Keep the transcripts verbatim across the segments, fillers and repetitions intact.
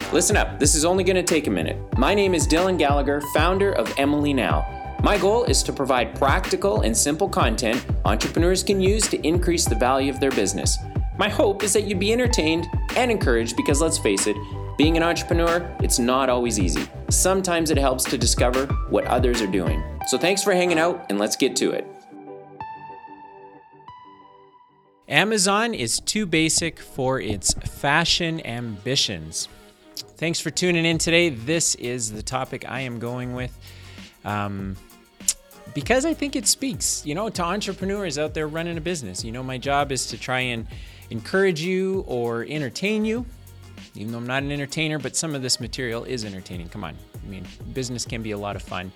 Listen up, this is only going to take a minute. My name is Dylan Gallagher, founder of Emily Now. My goal is to provide practical and simple content entrepreneurs can use to increase the value of their business. My hope is that you'd be entertained and encouraged because let's face it, being an entrepreneur, it's not always easy. Sometimes it helps to discover what others are doing. So thanks for hanging out and let's get to it. Amazon is too basic for its fashion ambitions. Thanks for tuning in today. This is the topic I am going with um, because I think it speaks, you know, to entrepreneurs out there running a business. You know, my job is to try and encourage you or entertain you, even though I'm not an entertainer, but some of this material is entertaining. Come on. I mean, business can be a lot of fun.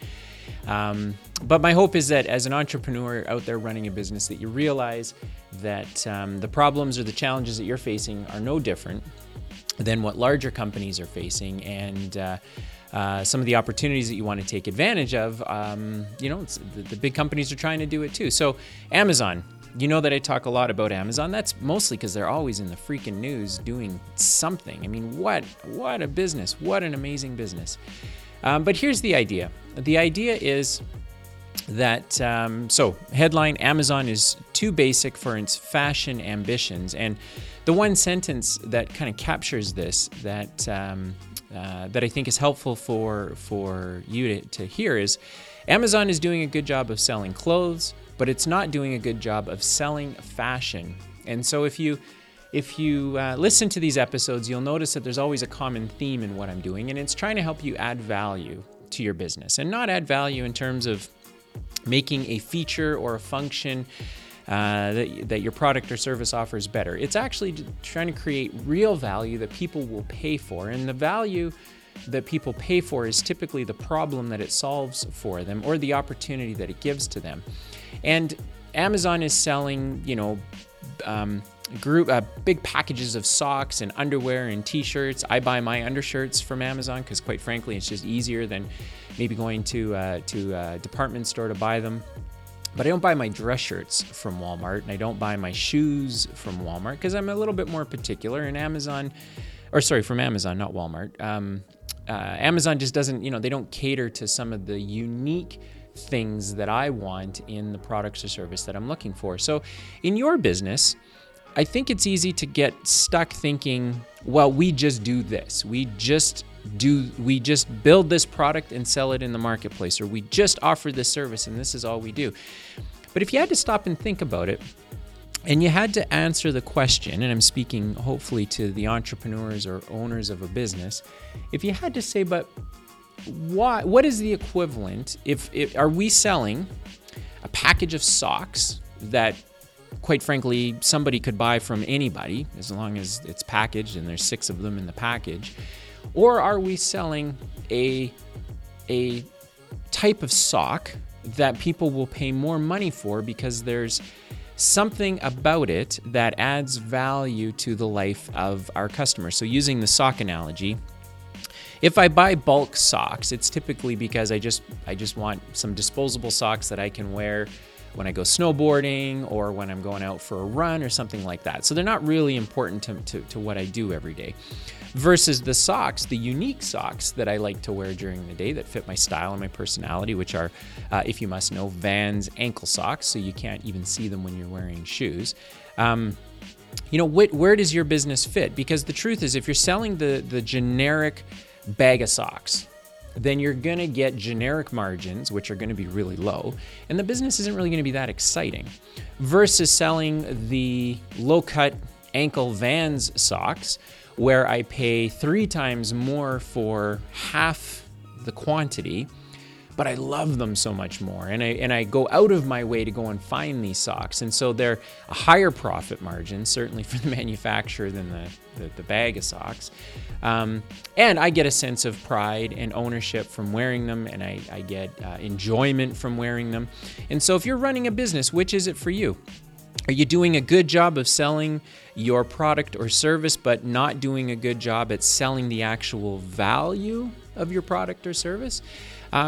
Um, but my hope is that as an entrepreneur out there running a business, that you realize that um, the problems or the challenges that you're facing are no different than what larger companies are facing, and uh, uh, some of the opportunities that you want to take advantage of, um, you know, it's, the, the big companies are trying to do it too. So Amazon, you know that I talk a lot about Amazon. That's mostly because they're always in the freaking news doing something. I mean, what, what a business, what an amazing business. Um, but here's the idea. The idea is that, um, so headline, Amazon is too basic for its fashion ambitions. And the one sentence that kind of captures this, that um, uh, that I think is helpful for, for you to, to hear is, Amazon is doing a good job of selling clothes, but it's not doing a good job of selling fashion. And so if you If you uh, listen to these episodes, you'll notice that there's always a common theme in what I'm doing, and it's trying to help you add value to your business, and not add value in terms of making a feature or a function uh, that, that your product or service offers better. It's actually trying to create real value that people will pay for, and the value that people pay for is typically the problem that it solves for them or the opportunity that it gives to them. And Amazon is selling, you know, um, group uh, big packages of socks and underwear and t-shirts. I buy my undershirts from Amazon because, quite frankly, it's just easier than maybe going to uh, to a department store to buy them. But I don't buy my dress shirts from Walmart, and I don't buy my shoes from Walmart because I'm a little bit more particular. And Amazon, or sorry, from Amazon, not Walmart. Um, uh, Amazon just doesn't, you know, they don't cater to some of the unique things that I want in the products or service that I'm looking for. So in your business, I think it's easy to get stuck thinking, well, we just do this. We just do, we just build this product and sell it in the marketplace, or we just offer this service and this is all we do. But if you had to stop and think about it, and you had to answer the question, and I'm speaking hopefully to the entrepreneurs or owners of a business, if you had to say, but why, what is the equivalent? If, if are we selling a package of socks that, quite frankly, somebody could buy from anybody as long as it's packaged and there's six of them in the package? Or are we selling a, a type of sock that people will pay more money for because there's something about it that adds value to the life of our customers? So using the sock analogy, if I buy bulk socks, it's typically because I just I just want some disposable socks that I can wear when I go snowboarding or when I'm going out for a run or something like that. So they're not really important to, to, to what I do every day. Versus the socks, the unique socks that I like to wear during the day that fit my style and my personality, which are, uh, if you must know, Vans ankle socks, so you can't even see them when you're wearing shoes. Um, you know, wh- where does your business fit? Because the truth is, if you're selling the, the generic bag of socks, then you're going to get generic margins, which are going to be really low, and the business isn't really going to be that exciting. Versus selling the low-cut ankle Vans socks, where I pay three times more for half the quantity, but I love them so much more. And I and I go out of my way to go and find these socks. And so they're a higher profit margin, certainly for the manufacturer, than the, the, the bag of socks. Um, and I get a sense of pride and ownership from wearing them, and I, I get uh, enjoyment from wearing them. And so if you're running a business, which is it for you? Are you doing a good job of selling your product or service, but not doing a good job at selling the actual value of your product or service? Um,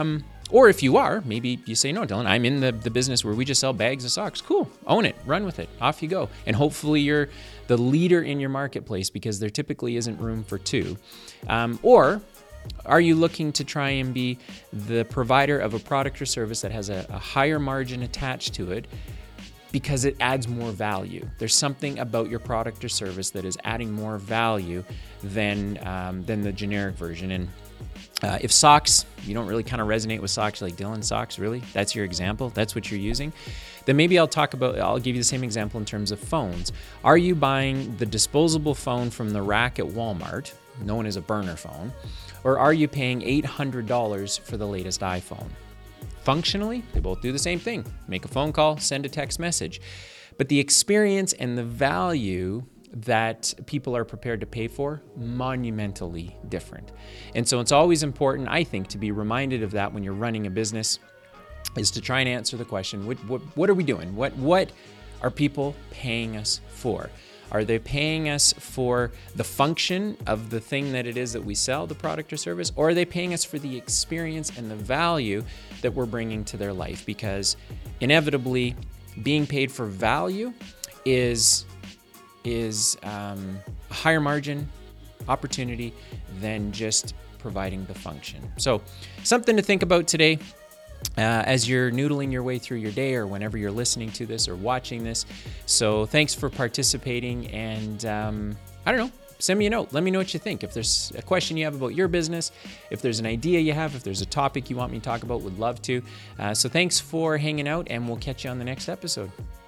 Or if you are, maybe you say, no, Dylan, I'm in the, the business where we just sell bags of socks. Cool. Own it. Run with it. Off you go. And hopefully you're the leader in your marketplace, because there typically isn't room for two. Um, or are you looking to try and be the provider of a product or service that has a, a higher margin attached to it because it adds more value? There's something about your product or service that is adding more value than, um, than the generic version. And Uh, if socks, you don't really kind of resonate with socks, like Dylan socks, really? That's your example? That's what you're using? Then maybe I'll talk about, I'll give you the same example in terms of phones. Are you buying the disposable phone from the rack at Walmart, known as a burner phone, or are you paying eight hundred dollars for the latest iPhone? Functionally, they both do the same thing. Make a phone call, send a text message. But the experience and the value that people are prepared to pay for, monumentally different. And so it's always important, I think, to be reminded of that when you're running a business, is to try and answer the question, what what, what are we doing? What what are people paying us for? Are they paying us for the function of the thing that it is that we sell, the product or service, or are they paying us for the experience and the value that we're bringing to their life? Because inevitably, being paid for value is is um, a higher margin opportunity than just providing the function. So something to think about today uh, as you're noodling your way through your day, or whenever you're listening to this or watching this. So thanks for participating, and um, I don't know, send me a note. Let me know what you think. If there's a question you have about your business, if there's an idea you have, if there's a topic you want me to talk about, would love to. Uh, so thanks for hanging out, and we'll catch you on the next episode.